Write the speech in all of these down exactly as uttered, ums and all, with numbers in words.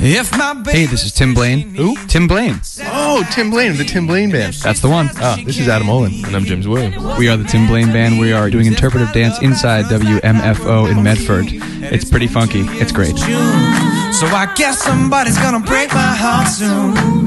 Hey, this is Tim Blaine. Who? Tim Blaine. Oh, Tim Blaine, the Tim Blaine Band. That's the one. Ah, this is Adam Olin. And I'm James Williams. We are the Tim Blaine Band. We are doing interpretive dance inside W M F O in Medford. It's pretty funky. It's great. So I guess somebody's gonna break my heart soon.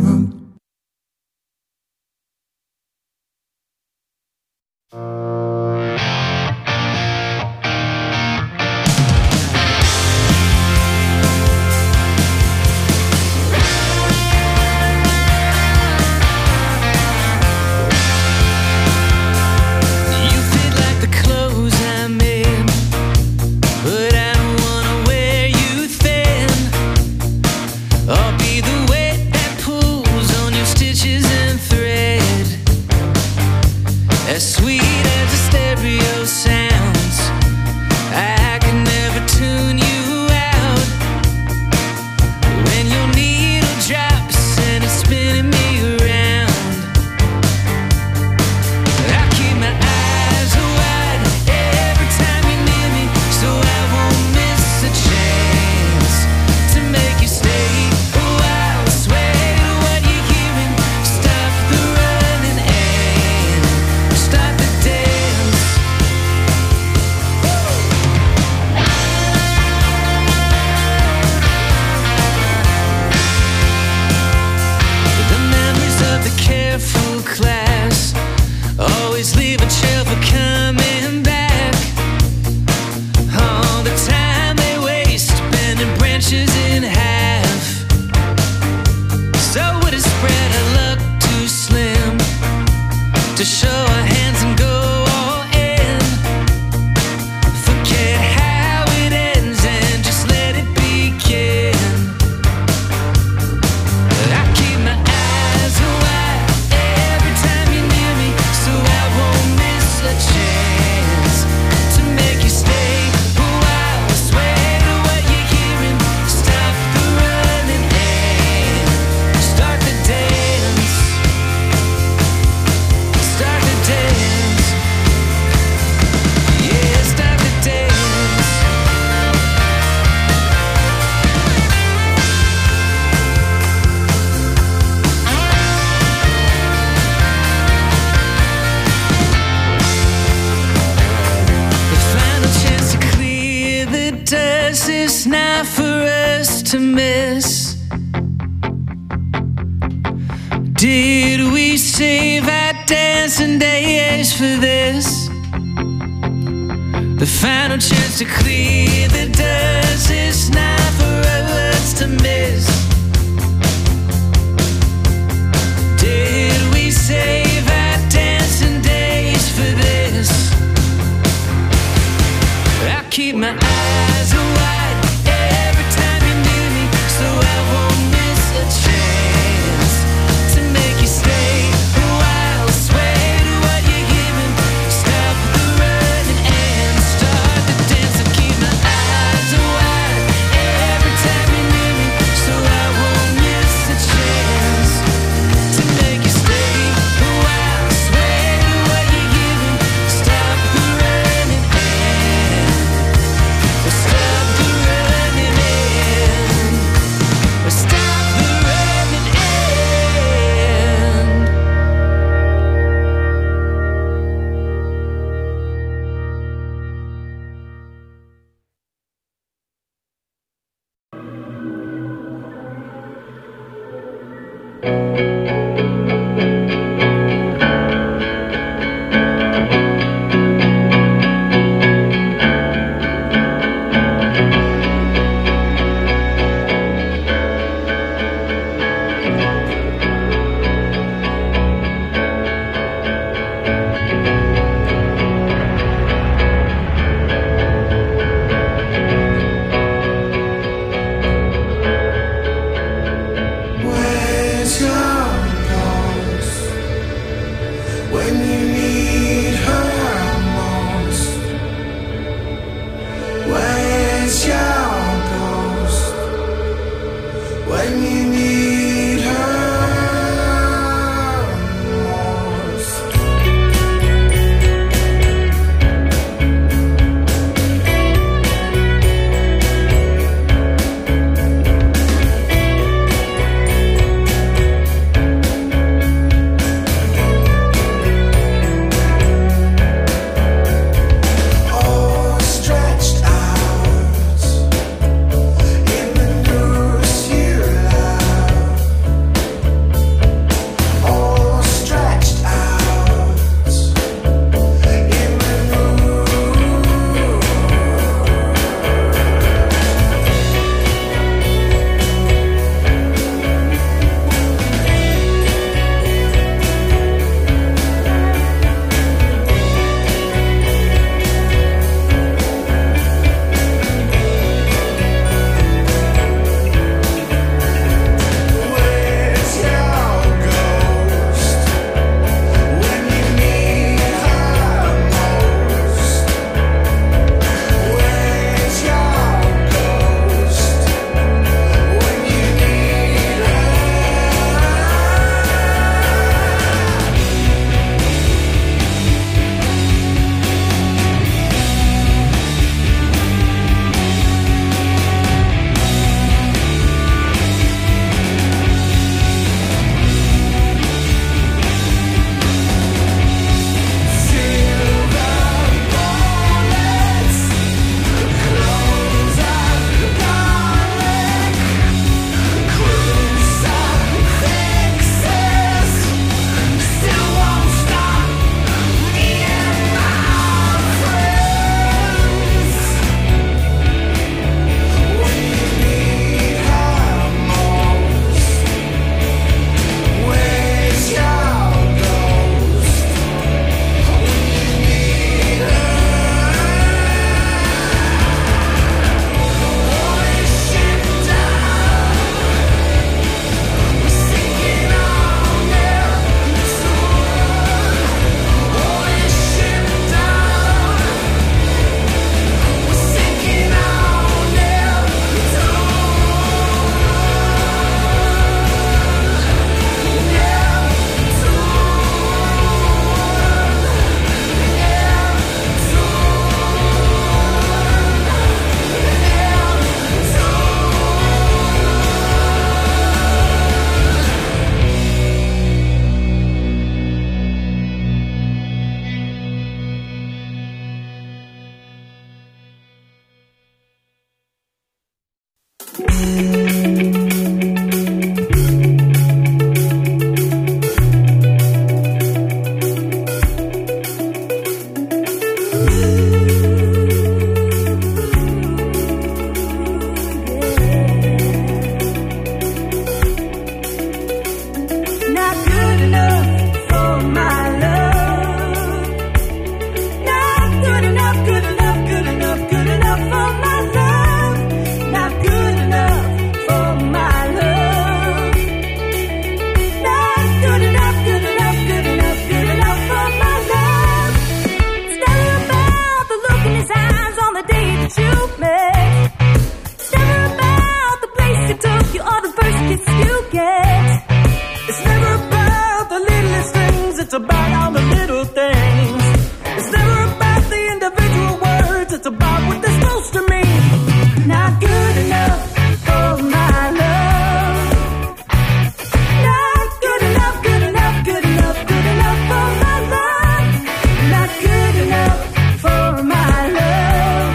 Did we save our dancing days for this? The final chance to clear the dust is not for us to miss. Did we save our dancing days for this? I keep my eyes wide every time you're near me, so I won't miss a chance to make you stay a while. Sway to what you're giving, stop the running and start the dance. I keep my eyes wide every time you're near me, so I won't miss a chance to make you stay a while. Sway to what you're giving, stop the running and stop the running and stop the running and. Where's your just about what they're supposed to mean. Not good enough for my love. Not good enough, good enough, good enough, good enough for my love. Not good enough for my love.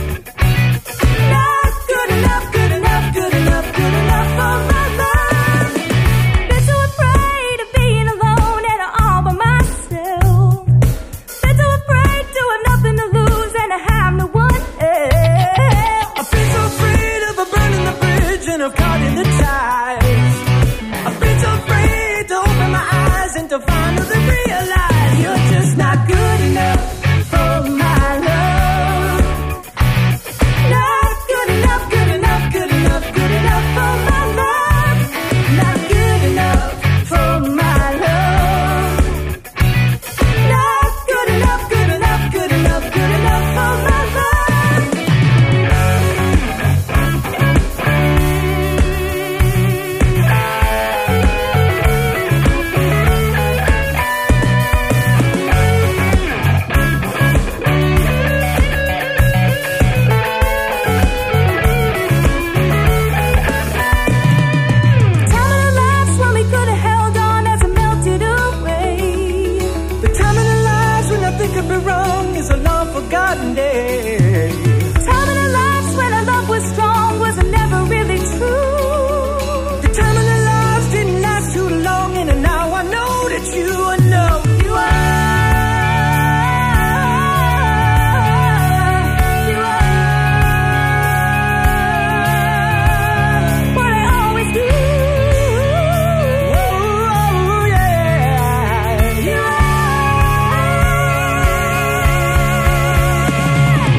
Not good enough, good enough, good enough, good enough for my love. Been so afraid of being alone and all by myself. Been so afraid to have nothing to lose and to have no one else. I've been so afraid of a burning the bridge and of caught in the ties. I've been so afraid to open my eyes and to finally realize you're just not good enough for my love. Not good enough, good enough, good enough, good enough for my love. Not good enough for my love. Not good enough, good enough, good enough, good enough for my love. Time in our lives when we could have held on as it melted away. The time in our lives when nothing could be wrong is a long forgotten day. Time in our lives when our love was strong was it never really true. The time in our lives didn't last too long, and now I know that you know you are. You are what I always do. Oh, yeah. You are.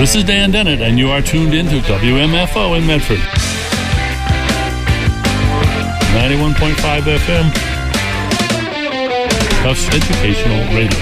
This is Dan Dennett, and you are tuned into W M F O in Medford. ninety-one point five F M. Tufts Educational Radio.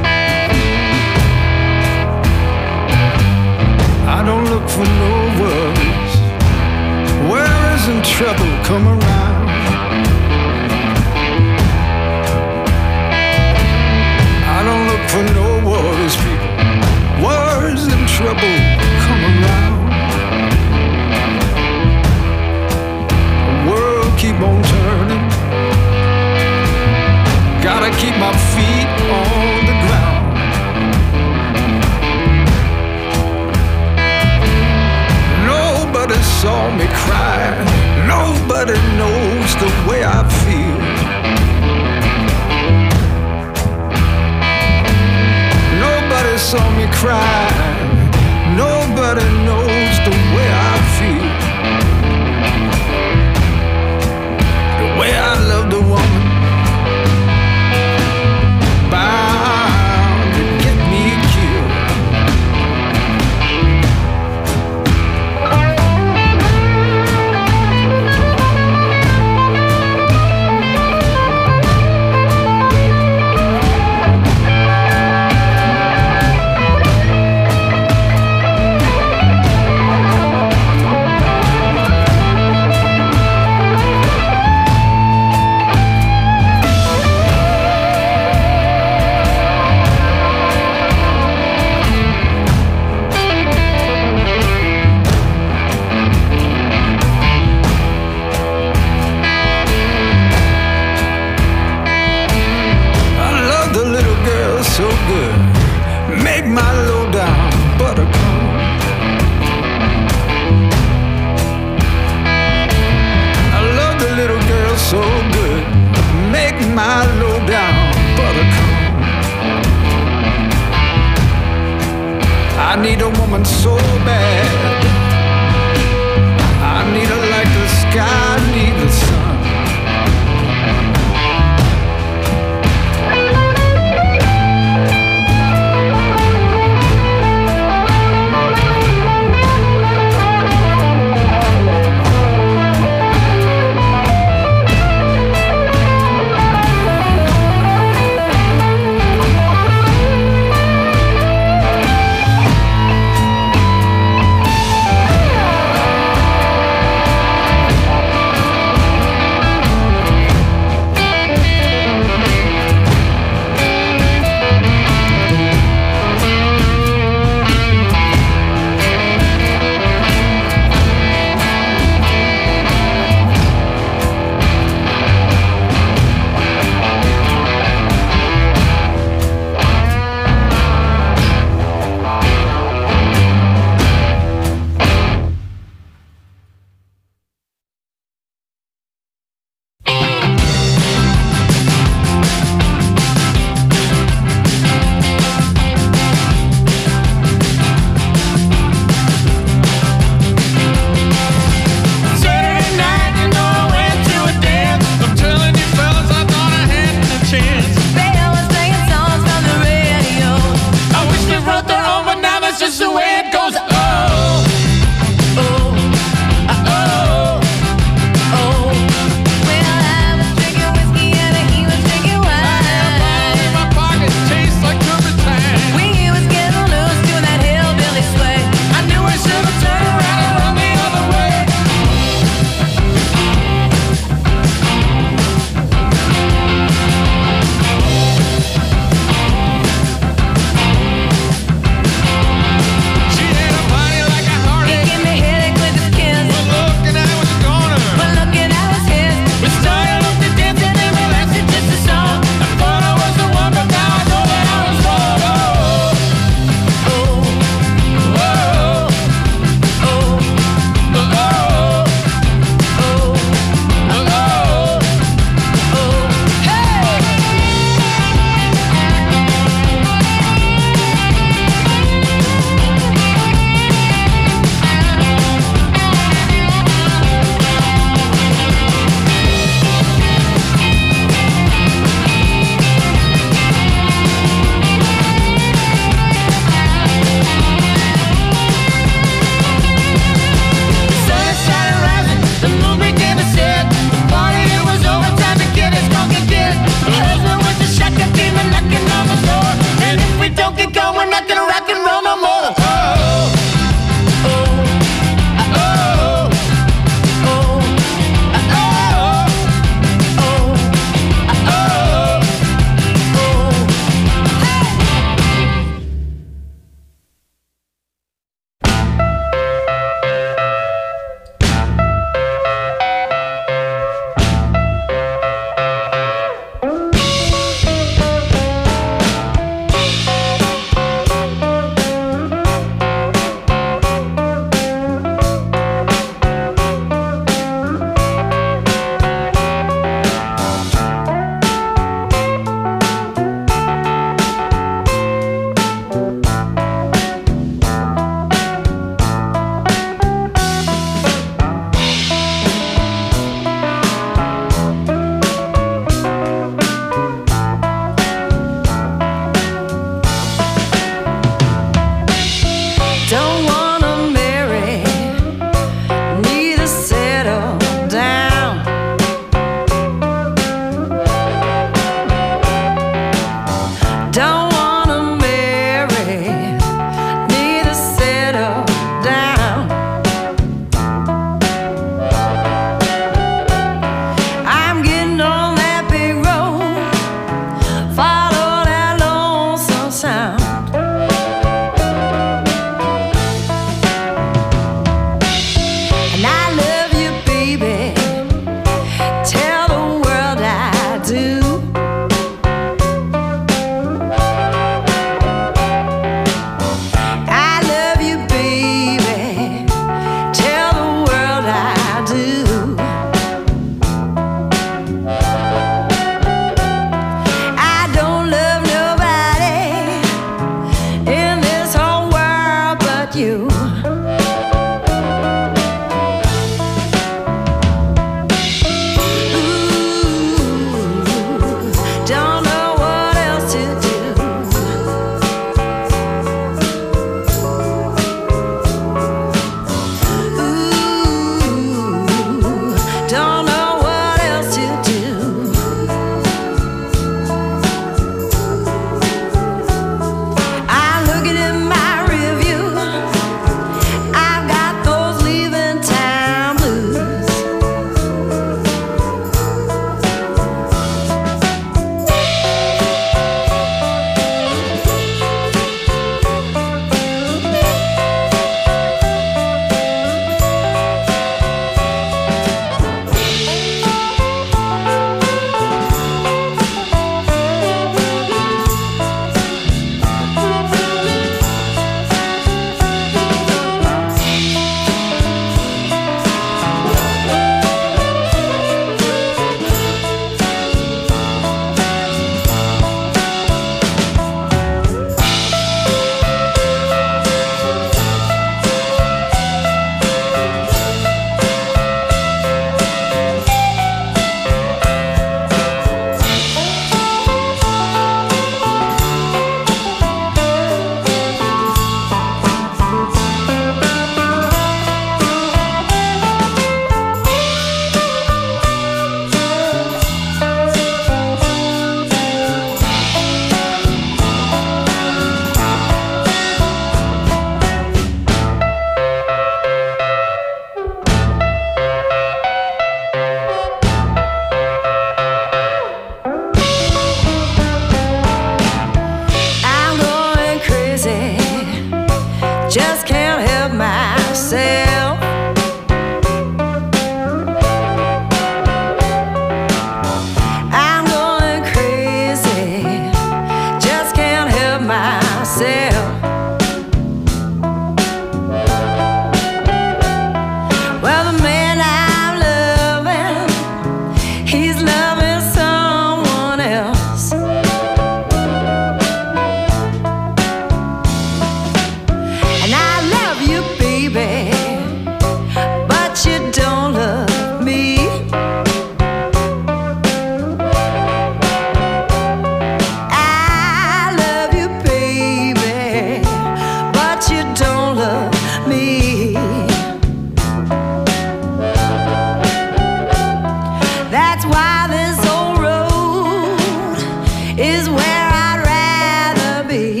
That's why this old road is where I'd rather be.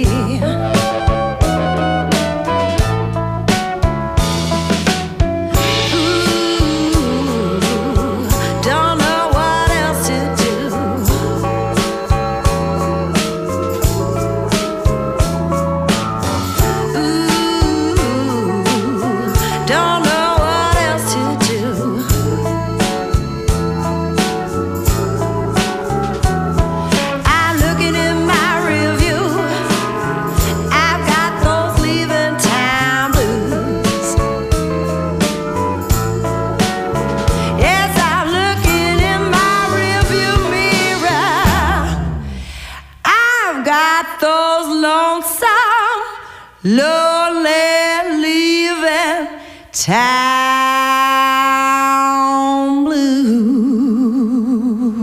Ooh, don't know what else to do. Ooh, don't know what else to do. I'm looking in my rearview. I've got those leaving town blues. Yes, I'm looking in my rearview mirror. I've got those lonesome, lonely leaving town blues.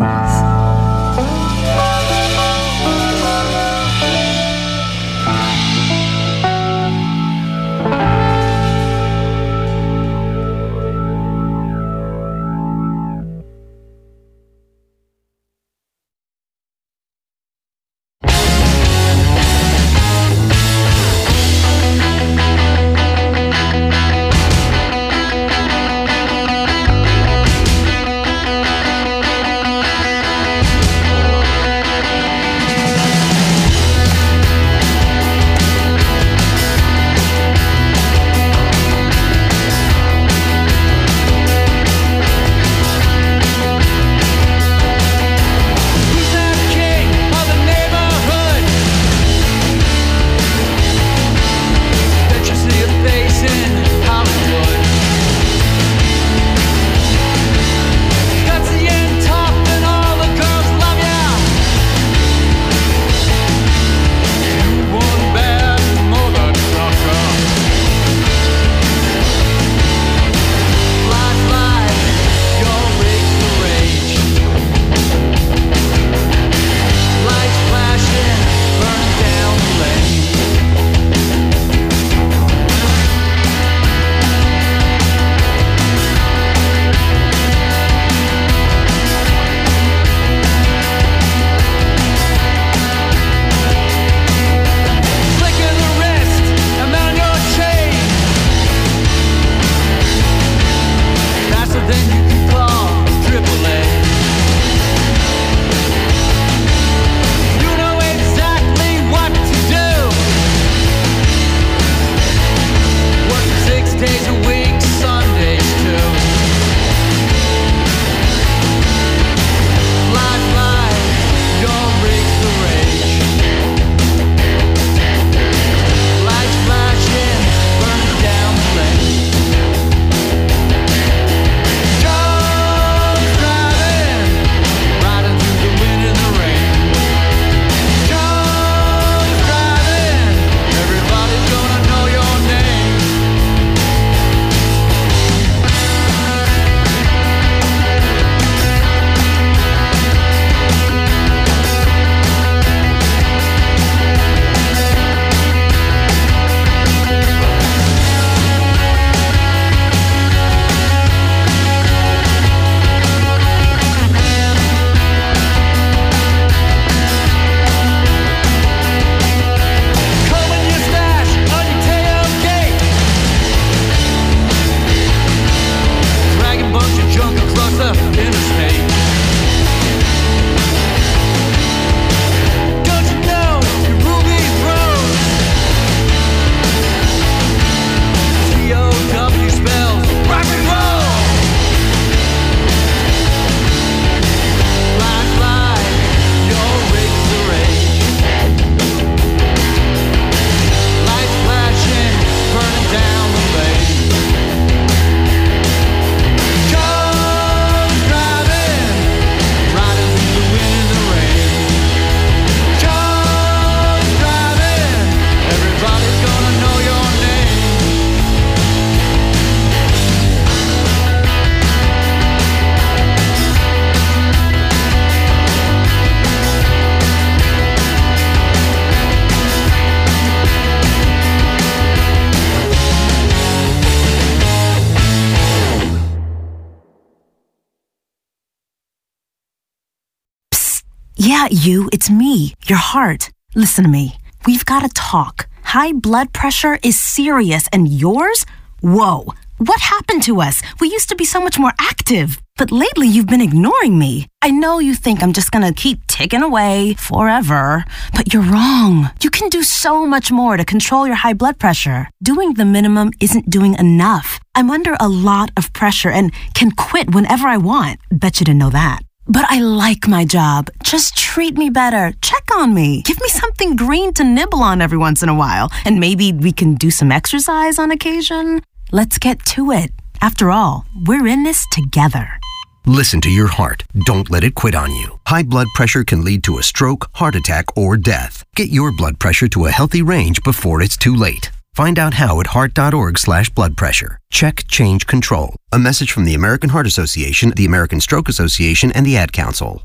Yeah, you, it's me, your heart. Listen to me. We've got to talk. High blood pressure is serious, and yours? Whoa. What happened to us? We used to be so much more active. But lately, you've been ignoring me. I know you think I'm just gonna keep ticking away forever, but you're wrong. You can do so much more to control your high blood pressure. Doing the minimum isn't doing enough. I'm under a lot of pressure and can quit whenever I want. Bet you didn't know that. But I like my job. Just treat me better. Check on me. Give me something green to nibble on every once in a while. And maybe we can do some exercise on occasion. Let's get to it. After all, we're in this together. Listen to your heart. Don't let it quit on you. High blood pressure can lead to a stroke, heart attack, or death. Get your blood pressure to a healthy range before it's too late. Find out how at heart.org slash blood pressure. Check, change, control. A message from the American Heart Association, the American Stroke Association, and the Ad Council.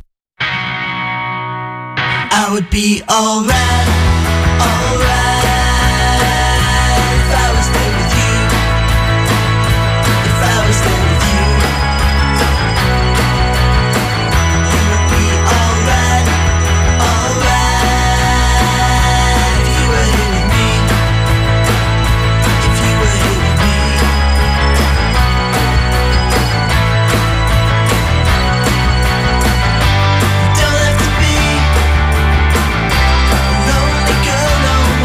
I would be alright, alright, if I was there with you, if I was there with you. You would be alright, alright, if you were here with me, if you were here with me. You don't have to be a lonely girl no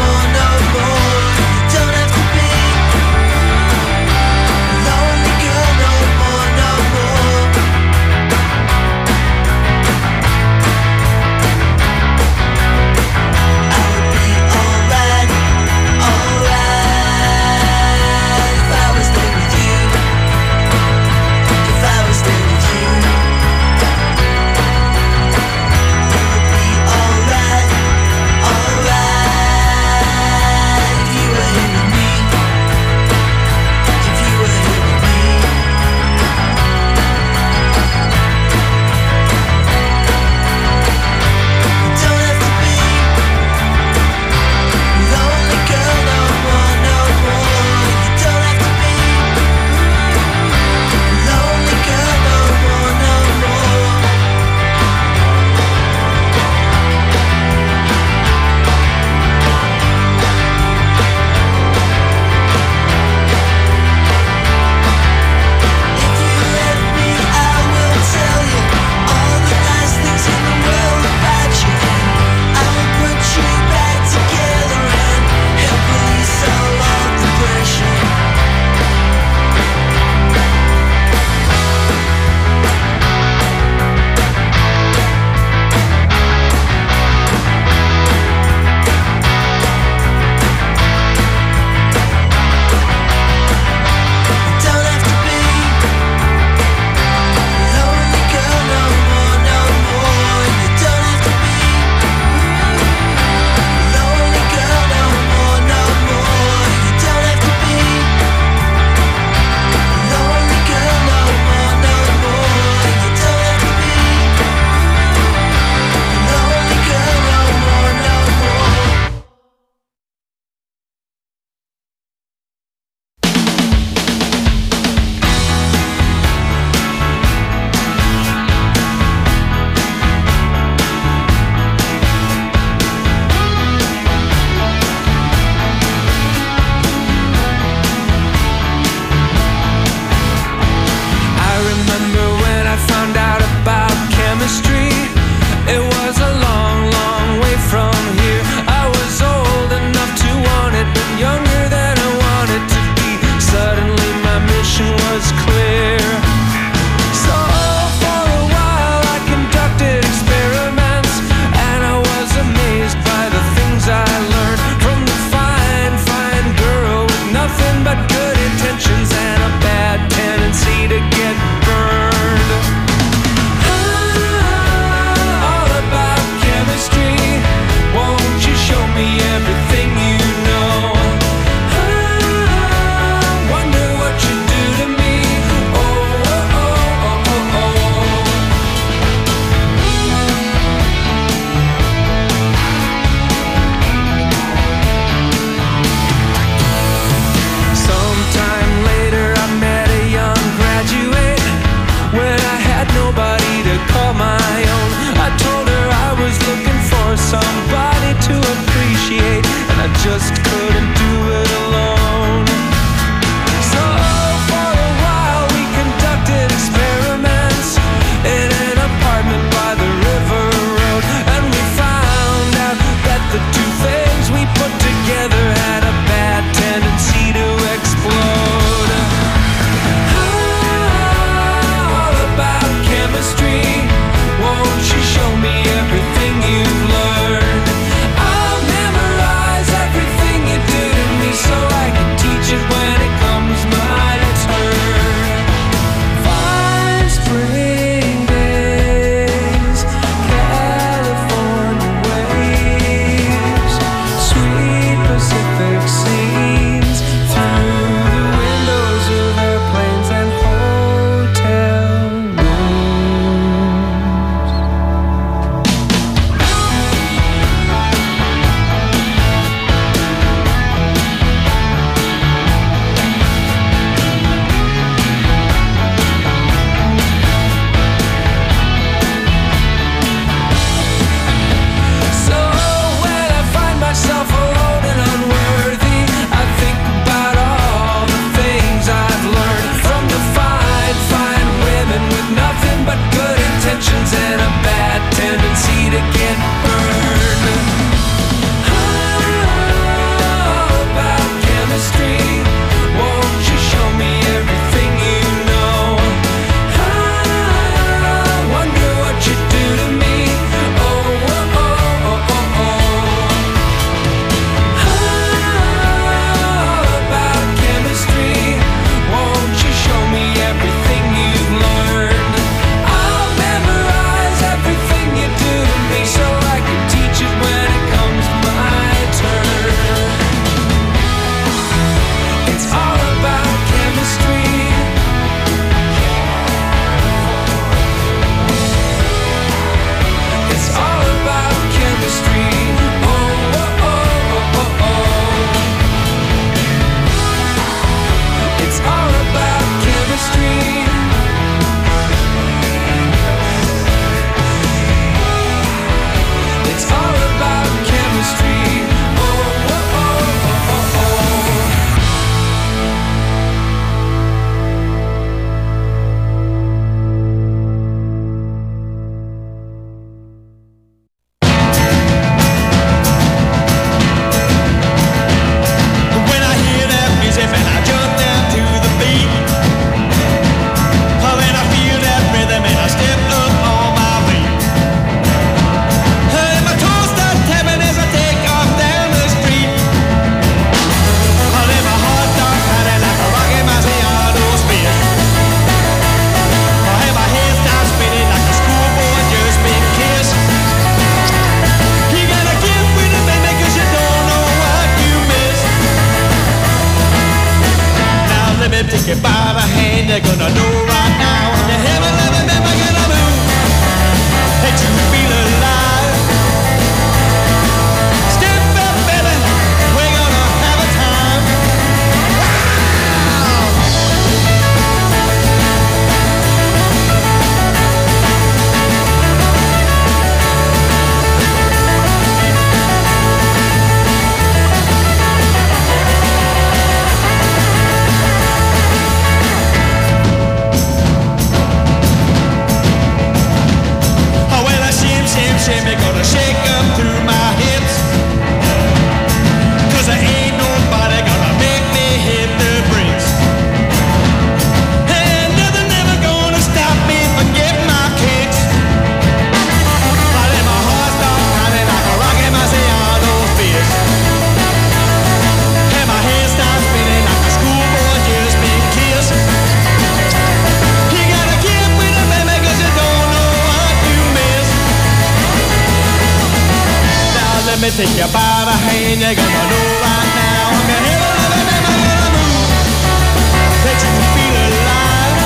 me take you by the hand. You're gonna know right now I'm your heaven loving and I'm gonna move that you can feel alive.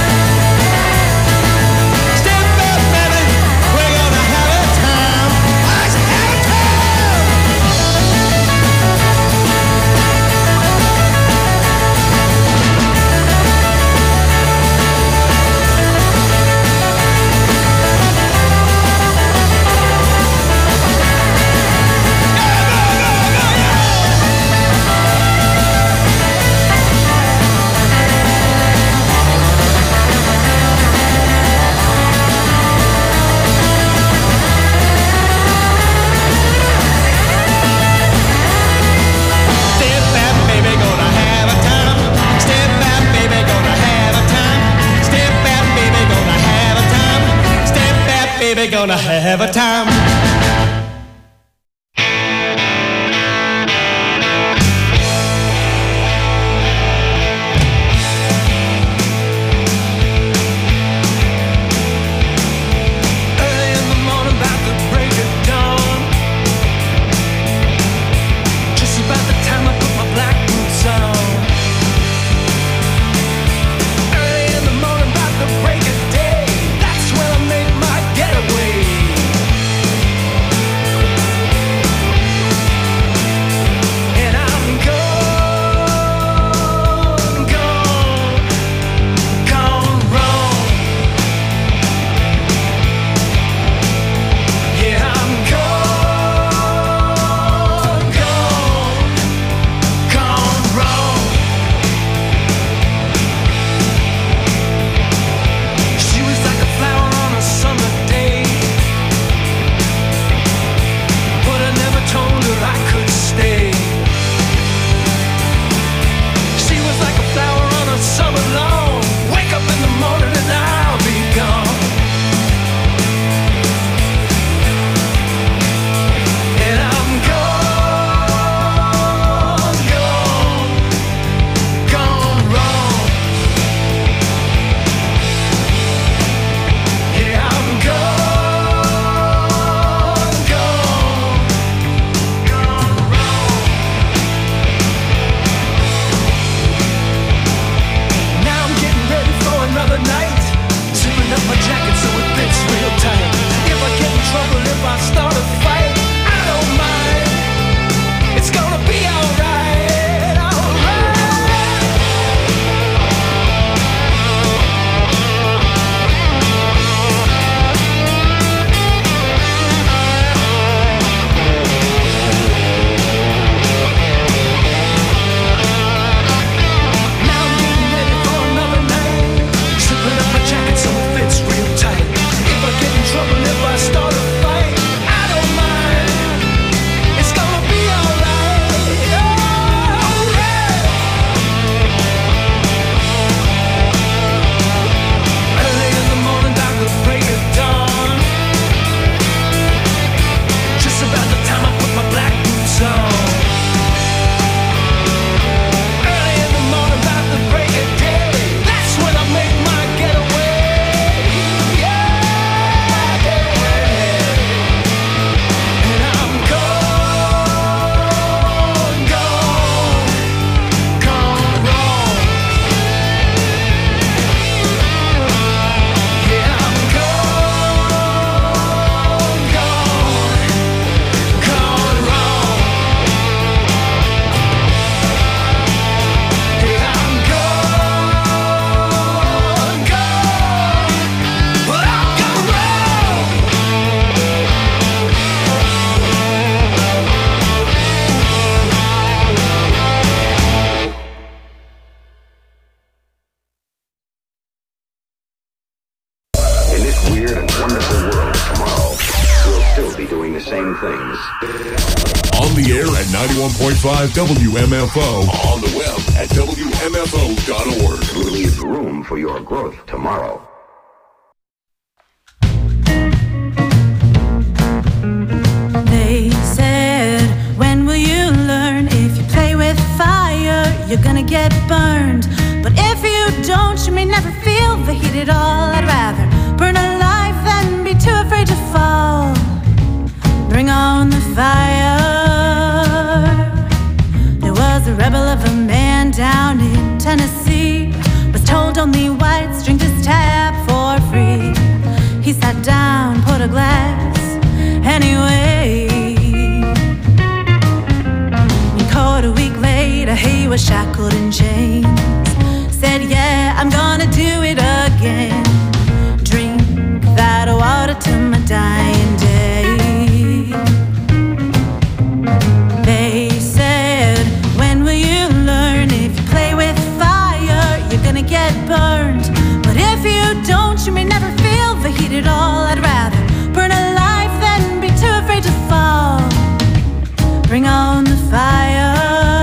Step back, baby, we're gonna have a time. Let's have a time. Baby, gonna have a time. Early in the morning, about the break of dawn, just about the time I put my black boots on. Early in the morning, about the break of day, that's when I make my getaway. And I'm gone, gone, gone wrong. Yeah, I'm gone, gone, gone wrong. She was like a flower on a summer day, but I never told her I could stay. She was like a flower on a summer lawn. Wake up in the morning and I'll be gone. And I'm gone, gone, gone wrong. Yeah, I'm gone, gone, gone wrong. Now I'm getting ready for another night, zipping up my jacket so it fits real tight. If I get in trouble, if I start a fight, I don't mind. It's gonna be alright, alright. Now I'm getting ready for another night, zipping up my jacket so it fits real tight. If I get in trouble, if I start a fight, I don't mind. It's gonna be alright, alright. Early in the morning, about the break of dawn, just about the time I put my black boots on. Early in the morning, about the break of day, that's when I make my getaway. Yeah, and I'm gone, gone, gone wrong. Yeah, I'm gone, gone, gone wrong. Yeah, I'm gone, gone, but I'm gone wrong. In this weird and wonderful world tomorrow, we'll still be doing the same things. On the air at ninety-one point five W M F O. On the web at W M F O dot org. We'll leave room for your growth tomorrow. They said, when will you learn? If you play with fire, you're gonna get burned. But if you don't, you may never feel the heat at all. I'd rather burn alive than be too afraid to fall. Bring on the fire. down, put a glass anyway. We caught a week later, he was shackled in chains. Said, yeah, I'm gonna do it again. Drink that water to my dying day. They said, when will you learn? If you play with fire, you're gonna get burned. But if you don't, you may never feel the heat at all. I'd rather burn alive than be too afraid to fall. Bring on the fire.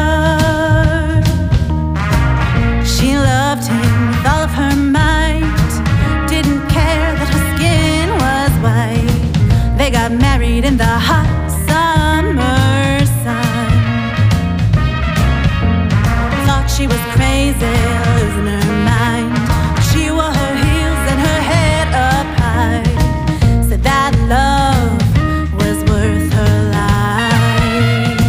She loved him with all of her might. Didn't care that her skin was white. They got married in the hot summer sun. Thought she was crazy, losing her mind. She wore her heels and her head up high. Said that love was worth her life.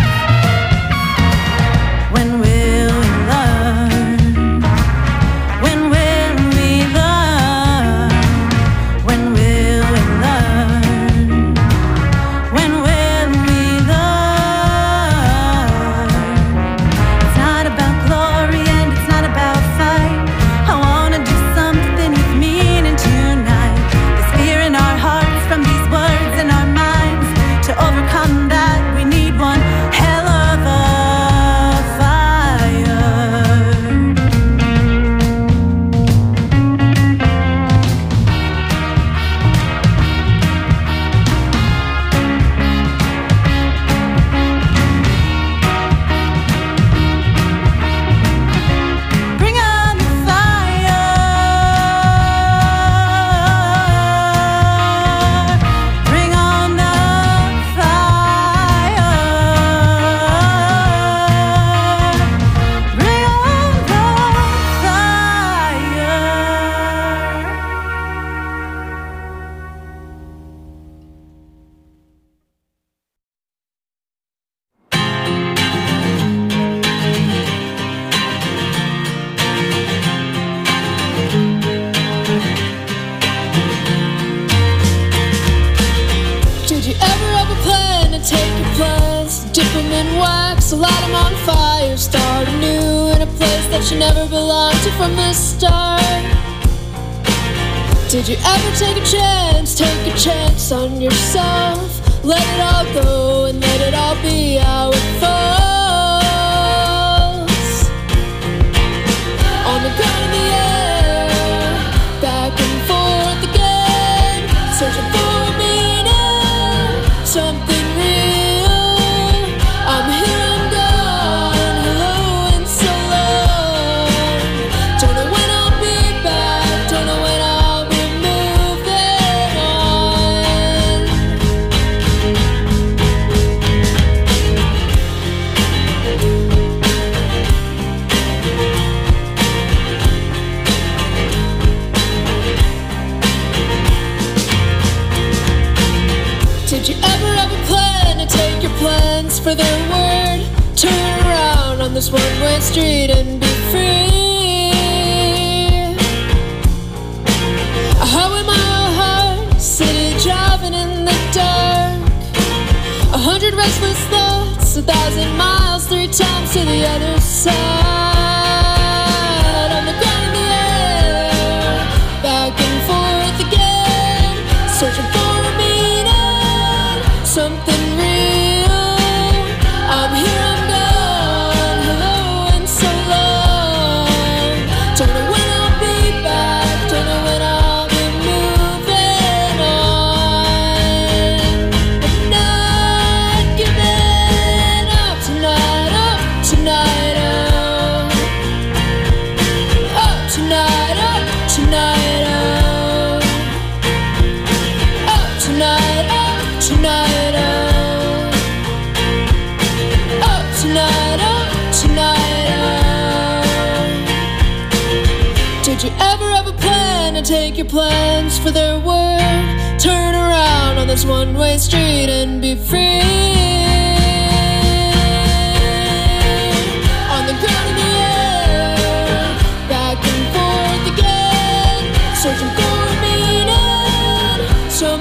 When will we learn? When will we learn? When will we learn? When will we learn? It's not about glory and it's not about fight. I wanna do something with meaning tonight. There's fear in our hearts from these words in our minds. To overcome that, we need one hell of a fire. Bring on the fire. Bring on the fire. Bring on the fire. Did you ever have a plan to take your plans, dip them in wax, light them on fire, start anew in a place that you never belonged to from the start? Did you ever take a chance, take a chance on yourself, let it all go and let it all be how it falls? On the ground in the air, back and forth again, searching for a meaning, something real. I'm here, I'm gone, hello and so long. Don't know when I'll be back, don't know when I'll be moving on. Did you ever have a plan to take your plans for their word? Turn around on this one-way street and be free. A highway mile high, city driving in the dark. A hundred restless thoughts, a thousand miles, three times to the other side. On the ground in the air, back and forth again, searching for a meaning, something real. I'm here, I'm gone, hello and so long. Don't know when I'll be back, don't know when I'll be moving on. I'm not giving up tonight, up tonight, up. Up tonight, up tonight, up. Up tonight, up tonight, up. Up tonight, up tonight, up. Did you ever have a plan to take your plans for their word? Turn around on this one-way street and be free. On the ground in the air, back and forth again, searching for a meaning, so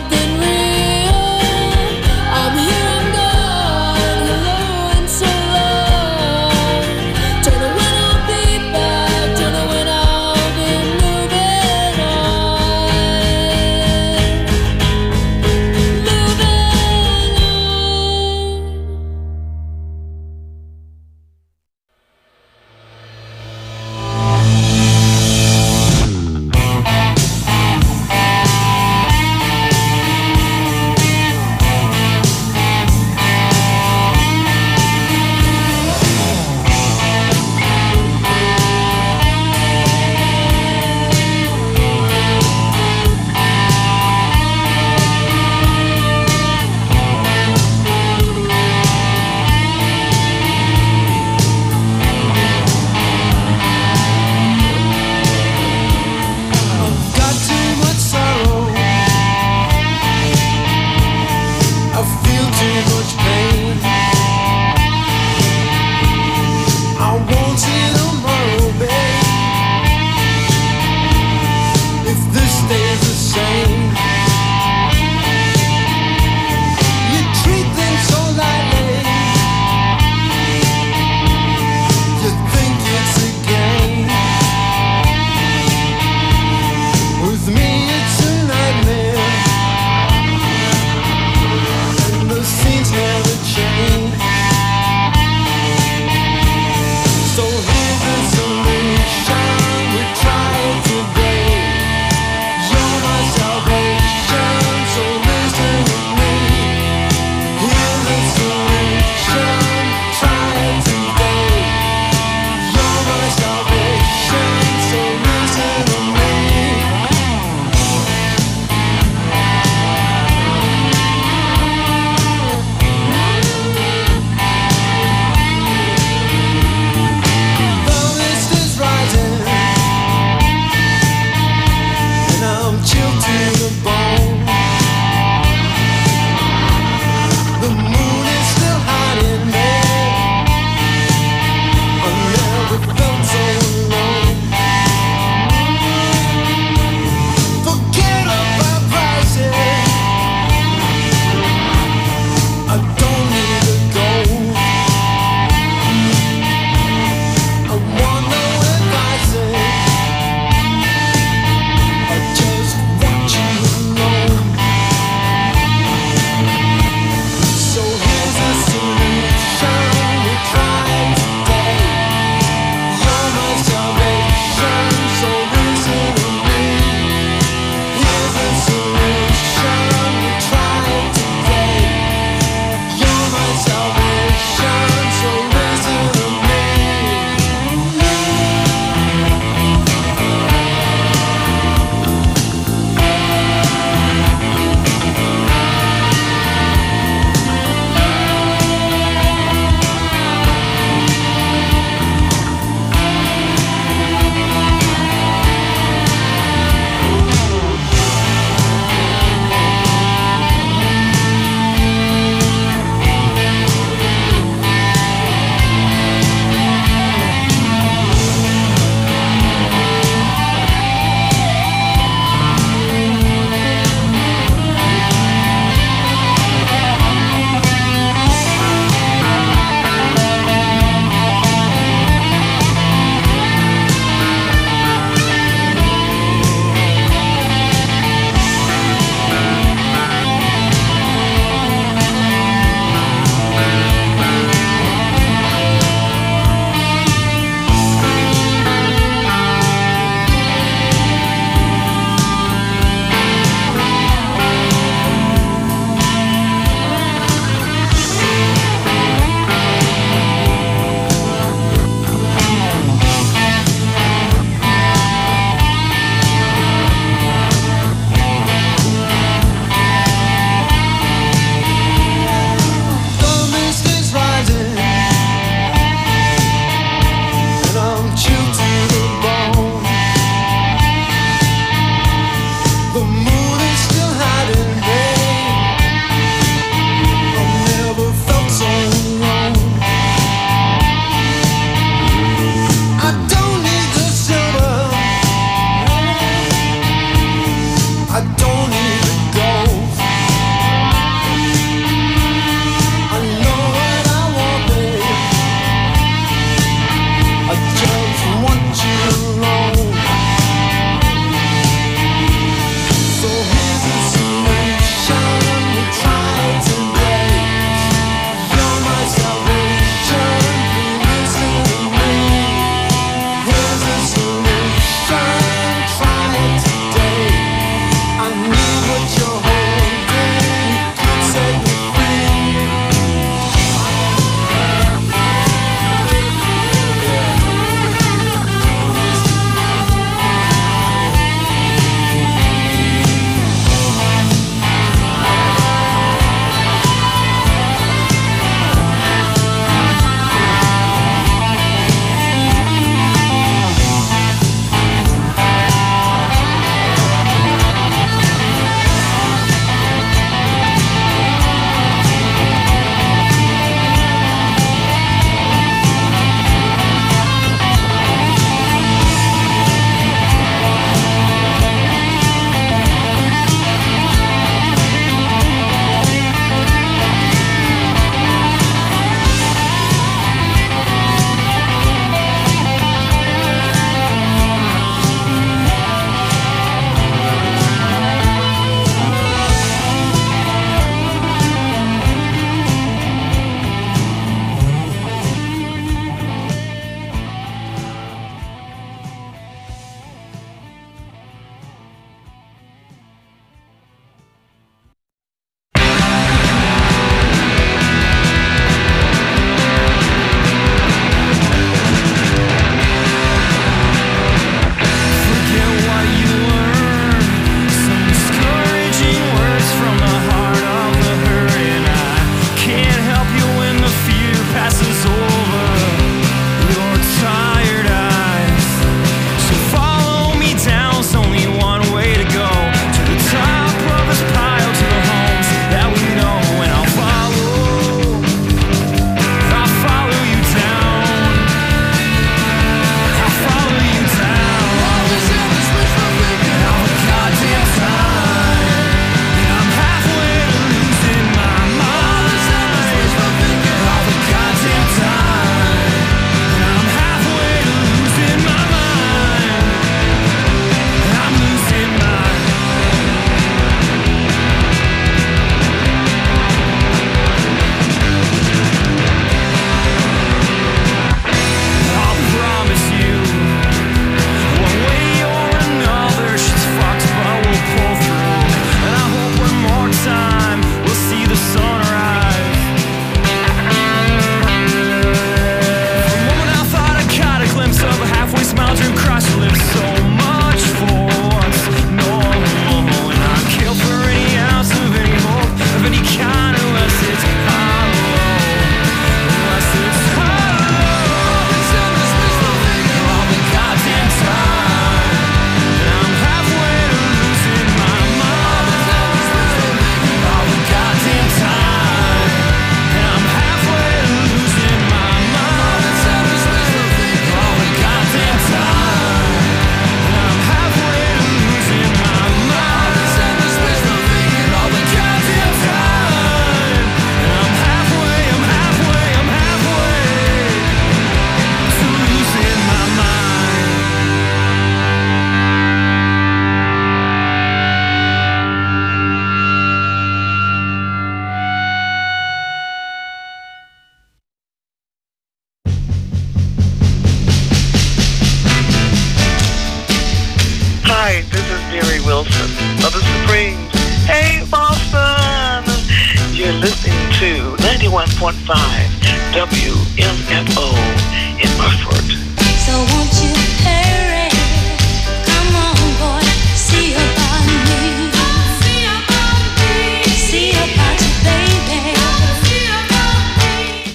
listening to ninety-one point five W M F O in Mudford. So won't you hurry? Come on, boy, see about me. See about me. See about you, baby. See about me.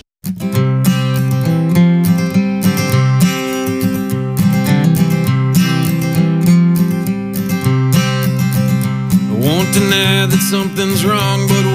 I won't deny that something's wrong, but